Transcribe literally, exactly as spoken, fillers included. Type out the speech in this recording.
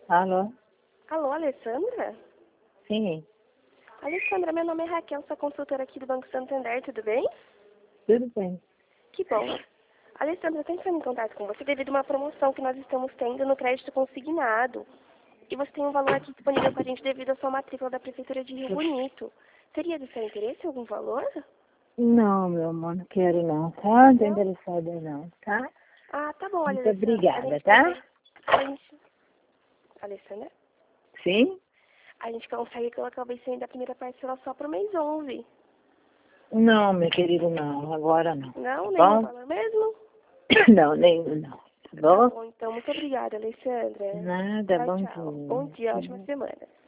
Alô? Alô, Alessandra? Sim, Alessandra, meu nome é Raquel, sou consultora aqui do Banco Santander, tudo bem? tudo bem. Que bom. Alessandra, eu estou entrando em contato com você devido a uma promoção que nós estamos tendo no crédito consignado. E você tem um valor aqui disponível com a gente devido à sua matrícula da Prefeitura de Rio Bonito. Seria do seu interesse algum valor? Não, meu amor, não quero não, tá? Não tô Não? interessada não, tá? Ah, tá bom, olha, Muito Alessandra. A obrigada, gente consegue... tá? A gente... Alessandra? Sim? A gente consegue colocar o vencimento da primeira parcela só para o mês onze. Não, meu querido, não, agora não, Não, tá nenhum bom? valor mesmo? Não, nem não, tá Tá bom? bom, então. Muito obrigada, Alessandra. Nada, Tchau, bom tchau. Bom dia. dia, ótima semana.